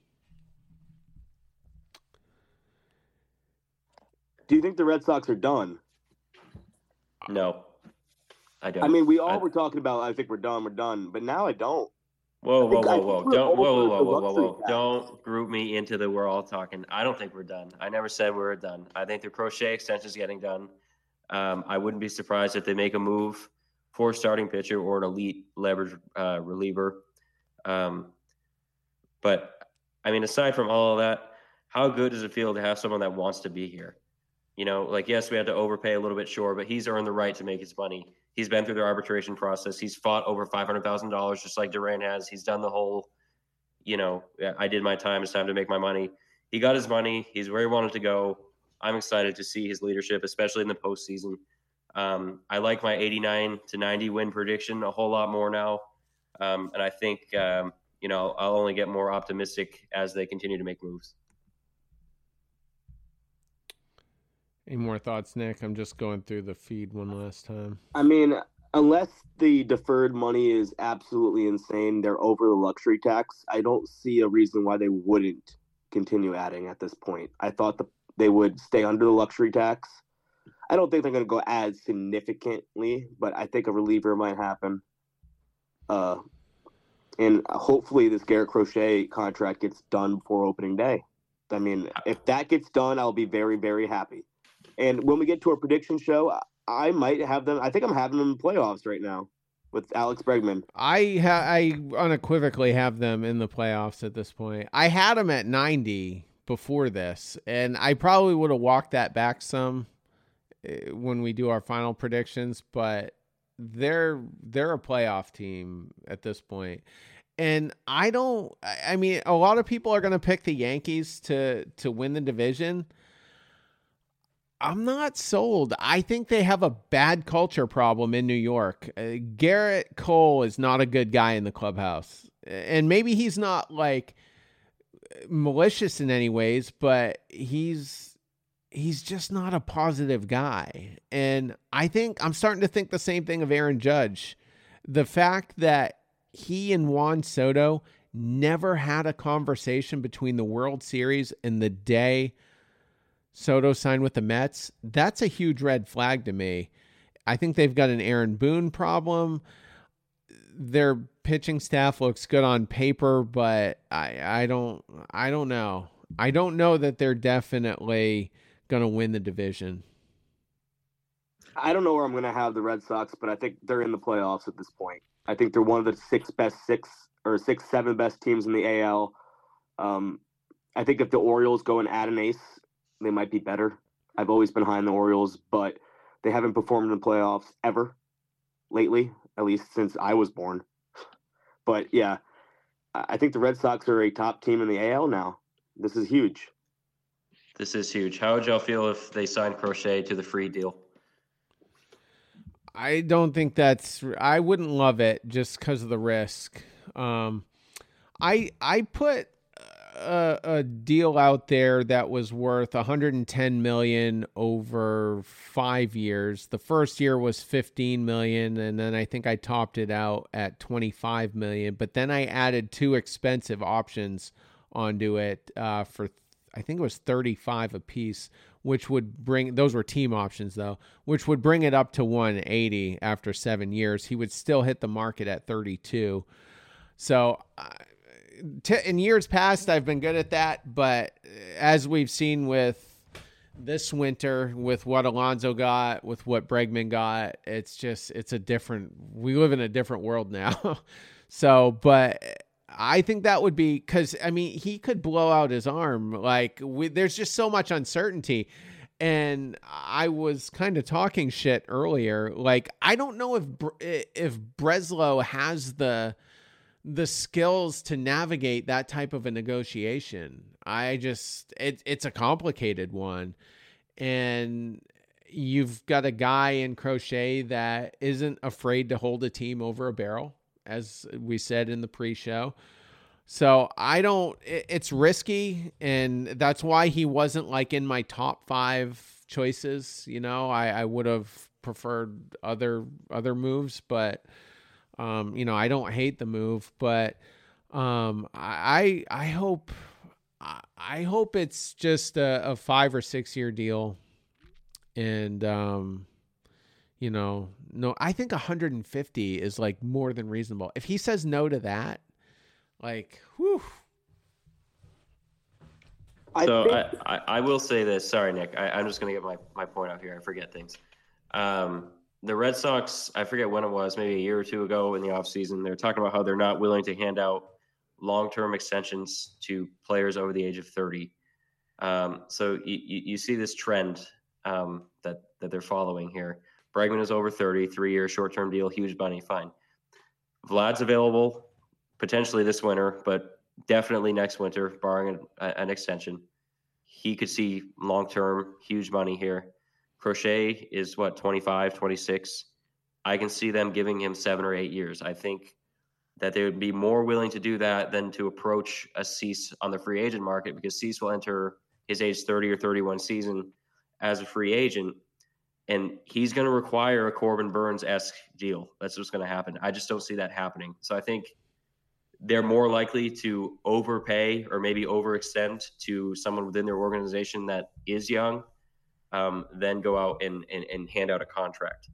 Do you think the Red Sox are done? No, I don't. I mean, we all I, were talking about, I think we're done, we're done, but now I don't. Whoa, I think, whoa, whoa, whoa. Don't, whoa, whoa, whoa, whoa, whoa, whoa. Cap. Don't group me into the we're all talking. I don't think we're done. I never said we were done. I think the Crochet extension is getting done. Um, I wouldn't be surprised if they make a move for a starting pitcher or an elite leverage uh, reliever. Um, but, I mean, aside from all of that, how good does it feel to have someone that wants to be here? You know, like, yes, we had to overpay a little bit, sure, but he's earned the right to make his money. He's been through the arbitration process. He's fought over five hundred thousand dollars just like Durant has. He's done the whole, you know, I did my time. It's time to make my money. He got his money. He's where he wanted to go. I'm excited to see his leadership, especially in the postseason. Um, I like my eighty-nine to ninety win prediction a whole lot more now. Um, and I think, um, you know, I'll only get more optimistic as they continue to make moves. Any more thoughts, Nick? I'm just going through the feed one last time. I mean, unless the deferred money is absolutely insane, they're over the luxury tax. I don't see a reason why they wouldn't continue adding at this point. I thought the, they would stay under the luxury tax. I don't think they're going to go as significantly, but I think a reliever might happen. Uh, and hopefully this Garrett Crochet contract gets done before opening day. I mean, if that gets done, I'll be very, very happy. And when we get to our prediction show, I might have them. I think I'm having them in the playoffs right now with Alex Bregman. I ha- I unequivocally have them in the playoffs at this point. I had them at ninety before this, and I probably would have walked that back some when we do our final predictions, but they're they're a playoff team at this point. And I don't I mean a lot of people are going to pick the Yankees to to win the division. I'm not sold. I think they have a bad culture problem in New York. Uh, Garrett Cole is not a good guy in the clubhouse. And maybe he's not like malicious in any ways, but he's he's just not a positive guy. And I think I'm starting to think the same thing of Aaron Judge. The fact that he and Juan Soto never had a conversation between the World Series and the day Soto signed with the Mets, that's a huge red flag to me. I think they've got an Aaron Boone problem. Their pitching staff looks good on paper, but I, I don't I don't know. I don't know that they're definitely going to win the division. I don't know where I'm going to have the Red Sox, but I think they're in the playoffs at this point. I think they're one of the six best six or six, seven best teams in the A L. Um, I think if the Orioles go and add an ace, they might be better. I've always been high on the Orioles, but they haven't performed in the playoffs ever lately, at least since I was born. But yeah, I think the Red Sox are a top team in the A L now. This is huge. This is huge. How would y'all feel if they signed Crochet to the free deal? I don't think that's, I wouldn't love it just because of the risk. Um, I, I put A, a deal out there that was worth one hundred ten million dollars over five years. The first year was fifteen million dollars, and then I think I topped it out at twenty-five million dollars. But then I added two expensive options onto it uh, for, I think it was thirty-five a piece, which would bring, those were team options though, which would bring it up to one eighty after seven years. He would still hit the market at thirty-two. So uh, in years past, I've been good at that, but as we've seen with this winter, with what Alonso got, with what Bregman got, it's just, it's a different, we live in a different world now. So, but I think that would be, because, I mean, he could blow out his arm. Like, we, there's just so much uncertainty. And I was kind of talking shit earlier. Like, I don't know if if Breslow has the the skills to navigate that type of a negotiation. I just, it, it's a complicated one. And you've got a guy in Crochet that isn't afraid to hold a team over a barrel, as we said in the pre-show. So I don't, it, it's risky. And that's why he wasn't like in my top five choices. You know, I, I would have preferred other, other moves, but Um, you know, I don't hate the move, but um, I I hope I hope it's just a, a five or six year deal, and um, you know, no, I think one hundred fifty is like more than reasonable. If he says no to that, like, whew. So I, I, I will say this. Sorry, Nick. I, I'm just going to get my, my point out here. I forget things. Um, The Red Sox, I forget when it was, maybe a year or two ago in the offseason, they're talking about how they're not willing to hand out long-term extensions to players over the age of thirty. Um, so you, you see this trend um, that that they're following here. Bregman is over thirty, three-year short-term deal, huge money, fine. Vlad's available potentially this winter, but definitely next winter, barring an, an extension. He could see long-term, huge money here. Crochet is what, twenty-five, twenty-six? I can see them giving him seven or eight years. I think that they would be more willing to do that than to approach a Cease on the free agent market, because Cease will enter his age thirty or thirty-one season as a free agent, and he's going to require a Corbin Burns-esque deal. That's what's going to happen. I just don't see that happening. So I think they're more likely to overpay or maybe overextend to someone within their organization that is young um, than go out and, and, and hand out a contract.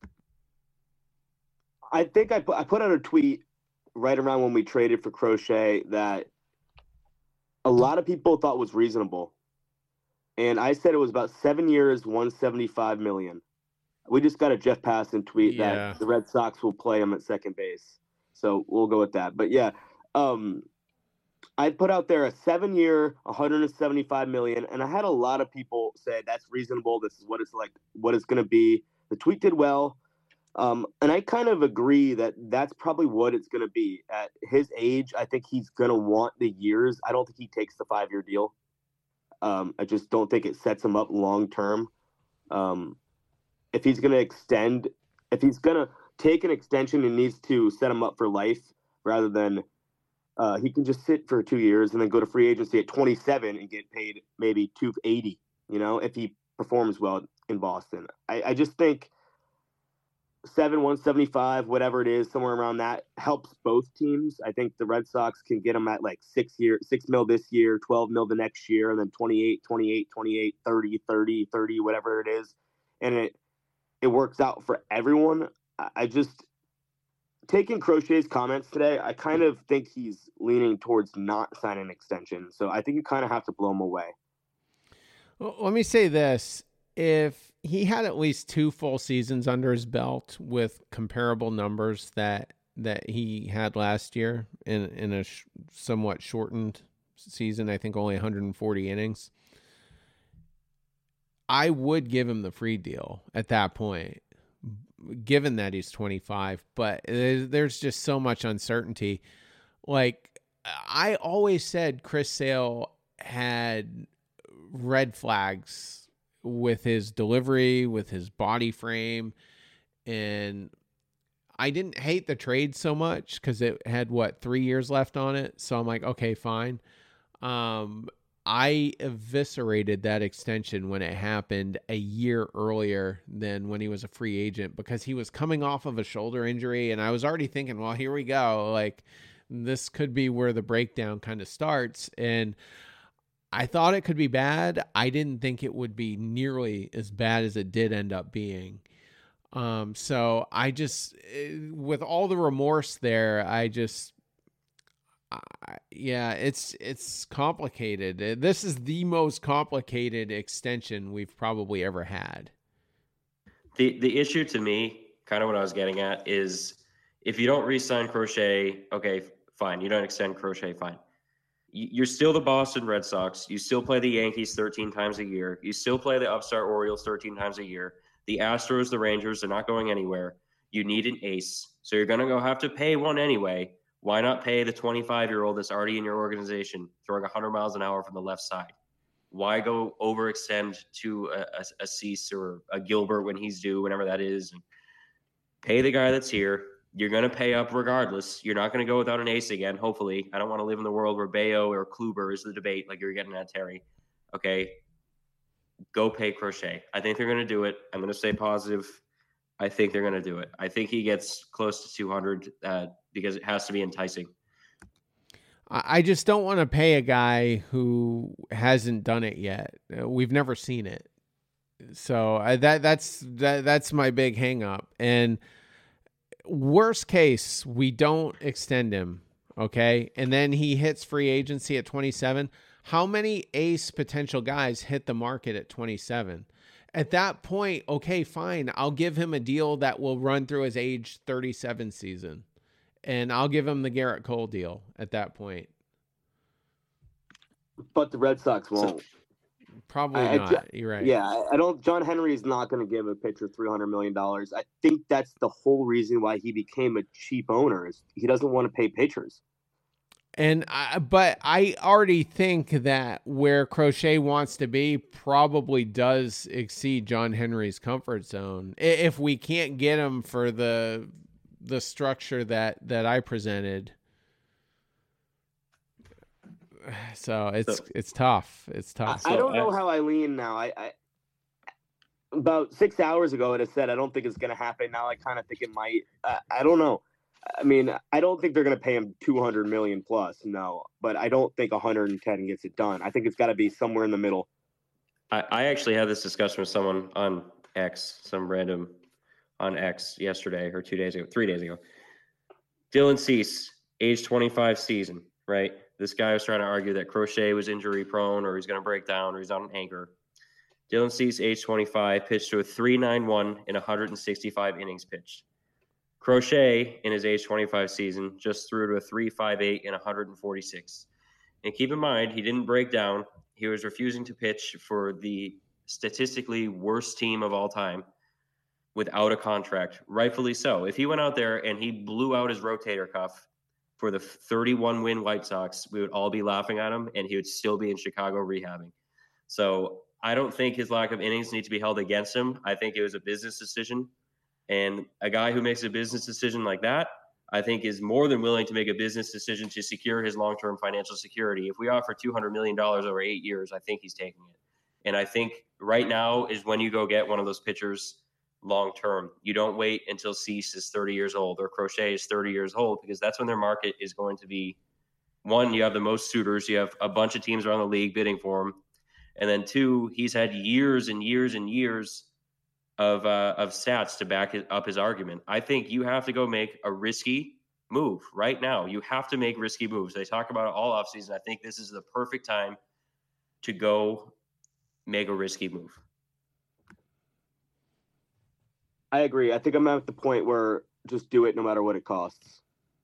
I think I put, I put out a tweet right around when we traded for Crochet that a lot of people thought was reasonable. And I said it was about seven years, one hundred seventy-five million dollars. We just got a Jeff Passan tweet Yeah. that the Red Sox will play him at second base. So we'll go with that. But yeah, um, I put out there a seven-year, one hundred seventy-five million dollars, and I had a lot of people say that's reasonable. This is what it's like, what it's going to be. The tweet did well. Um, and I kind of agree that that's probably what it's going to be. At his age, I think he's going to want the years. I don't think he takes the five-year deal. Um, I just don't think it sets him up long-term. Um, if he's going to extend, if he's going to take an extension, he needs to set him up for life rather than uh, he can just sit for two years and then go to free agency at twenty-seven and get paid maybe two eighty, you know, if he performs well in Boston. I, I just think seven, one seventy-five, whatever it is, somewhere around that helps both teams. I think the Red Sox can get him at like six year, six mil this year, twelve mil the next year, and then twenty-eight, twenty-eight, twenty-eight, thirty, thirty, thirty, whatever it is. And it, it works out for everyone. I, I just, taking Crochet's comments today, I kind of think he's leaning towards not signing an extension. So I think you kind of have to blow him away. Well, let me say this. If he had at least two full seasons under his belt with comparable numbers that that he had last year in, in a sh- somewhat shortened season, I think only one hundred forty innings, I would give him the free deal at that point, given that he's twenty-five. But there's just so much uncertainty. Like, I always said Chris Sale had red flags with his delivery, with his body frame. And I didn't hate the trade so much because it had, what, three years left on it. So I'm like, okay, fine. Um, I eviscerated that extension when it happened a year earlier than when he was a free agent, because he was coming off of a shoulder injury. And I was already thinking, well, here we go. Like, this could be where the breakdown kind of starts. And I thought it could be bad. I didn't think it would be nearly as bad as it did end up being. Um, so I just, with all the remorse there, I just, I, yeah, it's, it's complicated. This is the most complicated extension we've probably ever had. The, the issue to me, kind of what I was getting at, is if you don't re-sign Crochet, okay, fine. You don't extend Crochet, fine. You're still the Boston Red Sox. You still play the Yankees thirteen times a year. You still play the upstart Orioles thirteen times a year. The Astros, the Rangers, they're not going anywhere. You need an ace. So you're going to go have to pay one anyway. Why not pay the twenty-five-year-old that's already in your organization, throwing one hundred miles an hour from the left side? Why go overextend to a, a, a Cease or a Gilbert when he's due, whenever that is? And pay the guy that's here. You're going to pay up regardless. You're not going to go without an ace again, hopefully. I don't want to live in the world where Bayo or Kluber is the debate like you're getting at, Terry. Okay, go pay Crochet. I think they're going to do it. I'm going to stay positive. I think they're going to do it. I think he gets close to two hundred uh, because it has to be enticing. I just don't want to pay a guy who hasn't done it yet. We've never seen it. So I, that that's that, that's my big hang up. And worst case, we don't extend him, okay? And then he hits free agency at twenty-seven. How many ace potential guys hit the market at twenty-seven? At that point, okay, fine. I'll give him a deal that will run through his age thirty-seven season. And I'll give him the Garrett Cole deal at that point. But the Red Sox won't. Probably I, not. I, You're right. Yeah, I, I don't. John Henry is not going to give a pitcher three hundred million dollars. I think that's the whole reason why he became a cheap owner. Is he doesn't want to pay pitchers. And I, but I already think that where Crochet wants to be probably does exceed John Henry's comfort zone. If we can't get him for the the structure that that I presented, so it's So, it's tough. It's tough. I, I don't So know I- how I lean now. I, I about six hours ago it had said I don't think it's going to happen. Now I kind of think it might. Uh, I don't know. I mean, I don't think they're going to pay him two hundred million plus. No, but I don't think one hundred ten gets it done. I think it's got to be somewhere in the middle. I, I actually had this discussion with someone on X, some random on X yesterday or two days ago, three days ago. Dylan Cease, age twenty-five season, right? This guy was trying to argue that Crochet was injury prone or he's going to break down or he's on an anchor. Dylan Cease, age twenty-five, pitched to a three point nine one in one hundred sixty-five innings pitched. Crochet, in his age twenty-five season, just threw to a three point five eight in one hundred forty-six. And keep in mind, he didn't break down. He was refusing to pitch for the statistically worst team of all time without a contract, rightfully so. If he went out there and he blew out his rotator cuff for the thirty-one win White Sox, we would all be laughing at him, and he would still be in Chicago rehabbing. So I don't think his lack of innings need to be held against him. I think it was a business decision. And a guy who makes a business decision like that, I think, is more than willing to make a business decision to secure his long-term financial security. If we offer two hundred million dollars over eight years, I think he's taking it. And I think right now is when you go get one of those pitchers long-term. You don't wait until Cease is thirty years old or Crochet is thirty years old, because that's when their market is going to be, one, you have the most suitors. You have a bunch of teams around the league bidding for him. And then two, he's had years and years and years of uh, of stats to back it, up his argument. I think you have to go make a risky move right now. You have to make risky moves. They talk about it all offseason. I think this is the perfect time to go make a risky move. I agree. I think I'm at the point where just do it no matter what it costs.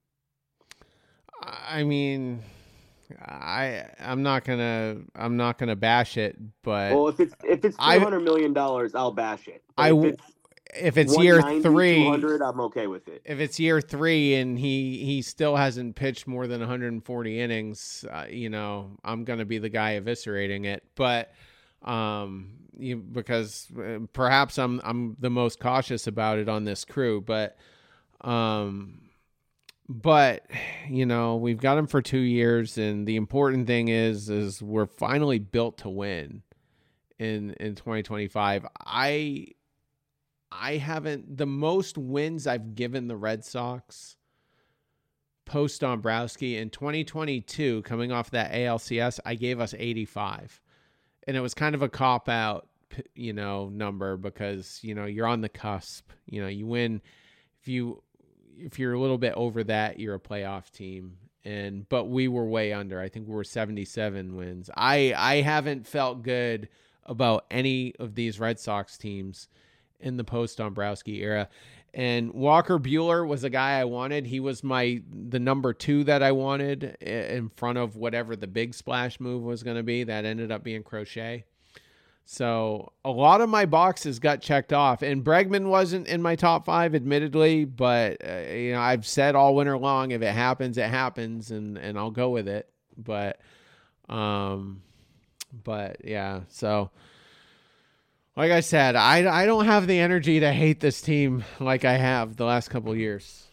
I mean, I I'm not gonna I'm not gonna bash it, but Well, if it's if it's I- three hundred million dollars, I'll bash it. But I if w- it's if it's year one ninety, three, two hundred, I'm okay with it. if it's year three and he he still hasn't pitched more than one hundred forty innings, uh, you know, I'm gonna be the guy eviscerating it. But um, you, because uh, perhaps I'm I'm the most cautious about it on this crew, but um. But, you know, we've got him for two years, and the important thing is, is we're finally built to win in in twenty twenty-five. I I haven't the most wins I've given the Red Sox post Dombrowski in twenty twenty-two, coming off that A L C S, I gave us eighty-five, and it was kind of a cop out, you know, number because you know you're on the cusp. You know, you win if you. If you're a little bit over that, you're a playoff team. And but we were way under. I think we were seventy-seven wins. I I haven't felt good about any of these Red Sox teams in the post Dombrowski era. And Walker Buehler was a guy I wanted. He was my the number two that I wanted in front of whatever the big splash move was going to be. That ended up being Crochet. So a lot of my boxes got checked off, and Bregman wasn't in my top five, admittedly, but uh, you know, I've said all winter long, if it happens, it happens, and, and I'll go with it. But, um, but yeah, so like I said, I, I don't have the energy to hate this team like I have the last couple of years.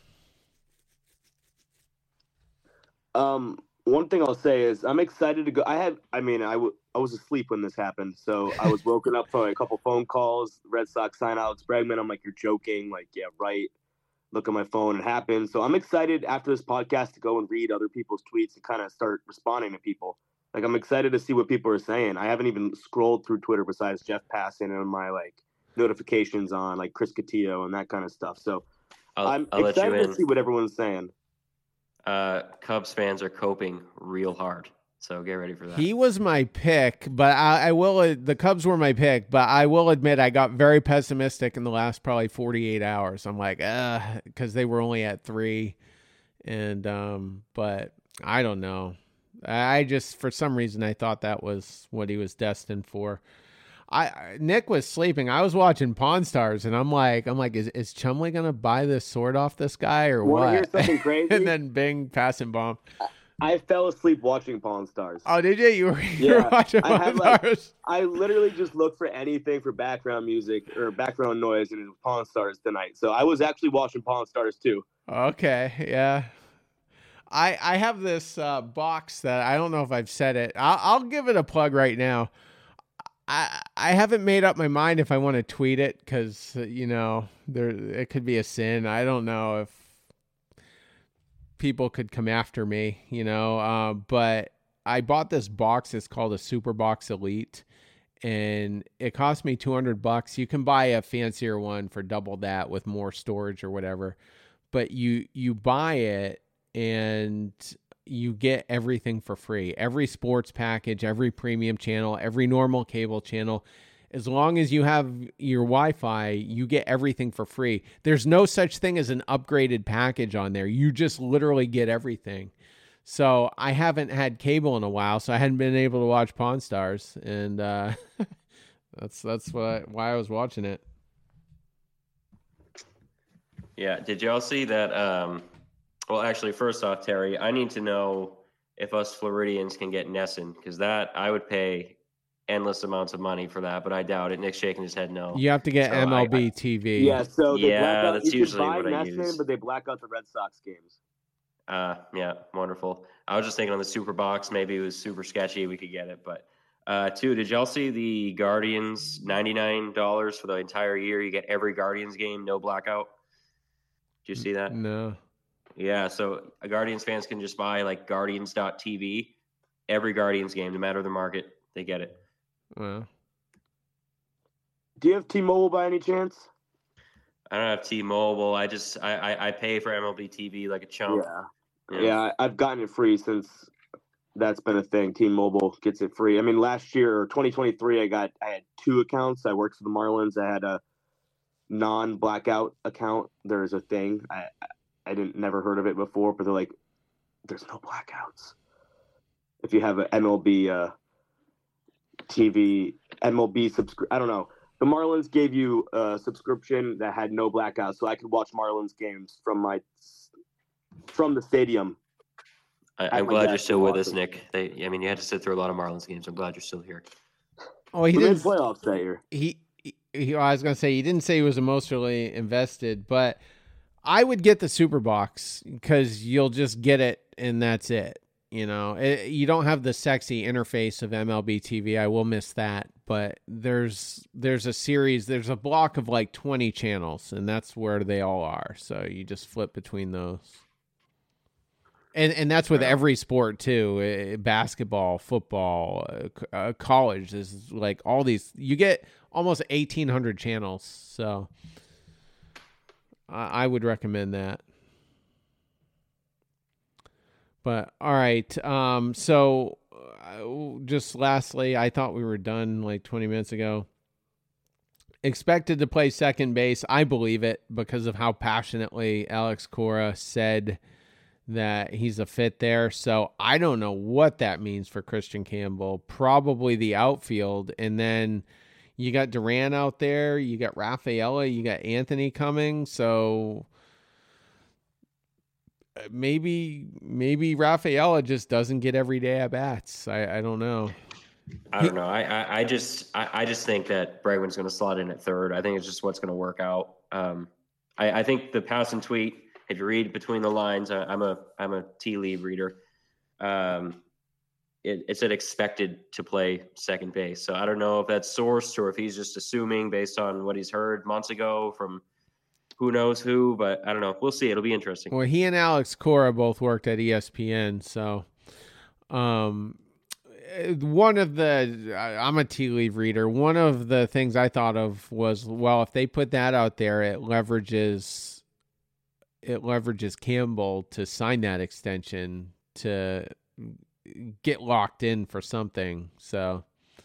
Um, one thing I'll say is I'm excited to go. I had, I mean, I, w- I was asleep when this happened, so I was woken up for a couple phone calls. Red Sox sign Alex Bregman. I'm like, you're joking. Like, yeah, right. Look at my phone. It happened. So I'm excited after this podcast to go and read other people's tweets and kind of start responding to people. Like, I'm excited to see what people are saying. I haven't even scrolled through Twitter besides Jeff Passan and my like notifications on like Chris Cotillo and that kind of stuff. So I'll, I'm I'll let you excited to in. see what everyone's saying. Uh, Cubs fans are coping real hard, so get ready for that. He was my pick, but I, I will. The Cubs were my pick, but I will admit I got very pessimistic in the last probably forty-eight hours. I'm like, uh, because they were only at three, and um, but I don't know. I just, for some reason, I thought that was what he was destined for. I Nick was sleeping. I was watching Pawn Stars, and I'm like, I'm like, is is Chumley gonna buy this sword off this guy or Wanna what? hear something crazy? And then Bing passing bomb. I fell asleep watching Pawn Stars. Oh, did you? You were, you Yeah, were watching I Pawn had, like- Stars? I literally just looked for anything for background music or background noise, and it was Pawn Stars tonight. So I was actually watching Pawn Stars too. Okay, yeah. I I have this uh, box that I don't know if I've said it. I'll, I'll give it a plug right now. I I haven't made up my mind if I want to tweet it because uh, you know there it could be a sin. I don't know if people could come after me, you know. Uh, but I bought this box. It's called a Super Box Elite, and it cost me two hundred bucks. You can buy a fancier one for double that with more storage or whatever. But you you buy it and you get everything for free. Every sports package, every premium channel, every normal cable channel. As long as you have your Wi-Fi, you get everything for free. There's no such thing as an upgraded package on there. You just literally get everything. So I haven't had cable in a while, so I hadn't been able to watch Pawn Stars, and uh, that's that's what why I was watching it. Yeah. Did y'all see that? Um, well, actually, first off, Terry, I need to know if us Floridians can get Nesson, because that I would pay endless amounts of money for that, but I doubt it. Nick's shaking his head no. You have to get So M L B I- I- T V. Yeah, so they Yeah, black out, that's you can usually buy what I Nesson, use. but they black out the Red Sox games. Uh, yeah, wonderful. I was just thinking on the Super Box, maybe it was super sketchy. We could get it, but uh, two. Did y'all see the Guardians ninety-nine dollars for the entire year? You get every Guardians game, no blackout. Did you see that? No. Yeah, so uh, Guardians fans can just buy like Guardians dot T V. Every Guardians game, no matter the market, they get it. Well, Do you have T-Mobile by any chance? I don't have T-Mobile. I just I I, I pay for M L B T V like a chump. Yeah. Yeah, I- I've gotten it free since that's been a thing. T-Mobile gets it free. I mean, last year, or twenty twenty-three, I got I had two accounts. I worked for the Marlins. I had a non-blackout account. There's a thing. I I didn't never heard of it before, but they're like, there's no blackouts if you have an M L B uh, T V, M L B subscri- I don't know. The Marlins gave you a subscription that had no blackouts, so I could watch Marlins games from my from the stadium. I, at I'm my glad you're desk still and with watch us, it. Nick. They, I mean, you had to sit through a lot of Marlins games. I'm glad you're still here. oh, he We made didn't. playoffs that year. He, he, he. I was gonna say he didn't say he was emotionally invested, but I would get the Super Box because you'll just get it and that's it. You know, it, you don't have the sexy interface of M L B T V. I will miss that, but there's there's a series, there's a block of like twenty channels, and that's where they all are. So you just flip between those, and and that's with every sport too. Uh, basketball, football, uh, uh, college is like all these. You get almost eighteen hundred channels, so I, I would recommend that. But all right, um, so uh, just lastly, I thought we were done like twenty minutes ago. Expected to play second base. I believe it because of how passionately Alex Cora said that he's a fit there. So I don't know what that means for Christian Campbell. Probably the outfield, and then you got Duran out there. You got Rafaela. You got Anthony coming. So maybe maybe Rafaela just doesn't get everyday at bats. I, I don't know. I don't know. I I, I just I, I just think that Bregman's going to slot in at third. I think it's just what's going to work out. Um, I, I think the pass and tweet. If you read between the lines, I, I'm a I'm a tea leaf reader. Um, it, it said expected to play second base. So I don't know if that's sourced or if he's just assuming based on what he's heard months ago from who knows who. But I don't know. We'll see. It'll be interesting. Well, he and Alex Cora both worked at E S P N, so um, one of the I'm a tea leaf reader. One of the things I thought of was, well, if they put that out there, it leverages it leverages Campbell to sign that extension to get locked in for something. So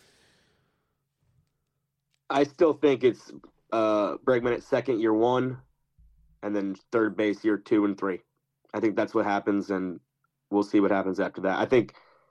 I still think it's uh, Bregman at second year one, and then third base year two and three. I think that's what happens, and we'll see what happens after that. I think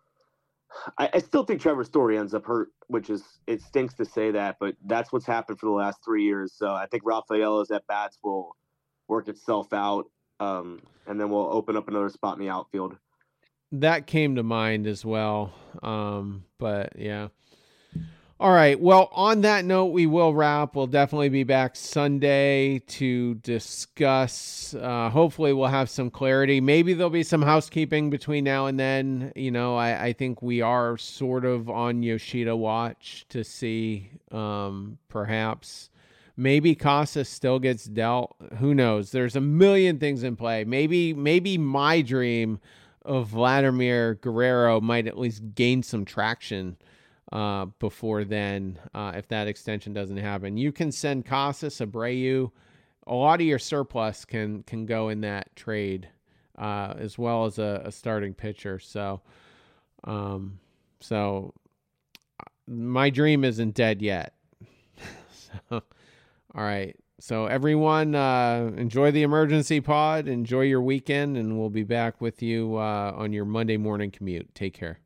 I, I still think Trevor Story ends up hurt, which is, it stinks to say that, but that's what's happened for the last three years. So I think Rafaela's at bats will work itself out, um, and then we'll open up another spot in the outfield. That came to mind as well. Um, but yeah. All right. Well, on that note, we will wrap. We'll definitely be back Sunday to discuss. Uh, hopefully we'll have some clarity. Maybe there'll be some housekeeping between now and then. You know, I, I think we are sort of on Yoshida watch to see, um, perhaps maybe Casas still gets dealt. Who knows? There's a million things in play. Maybe, maybe my dream of Vladimir Guerrero might at least gain some traction uh, before then, uh, if that extension doesn't happen. You can send Casas, Abreu. A lot of your surplus can can go in that trade, uh, as well as a, a starting pitcher. So, um, so my dream isn't dead yet. So, all right. So everyone, uh, enjoy the emergency pod, enjoy your weekend, and we'll be back with you uh, on your Monday morning commute. Take care.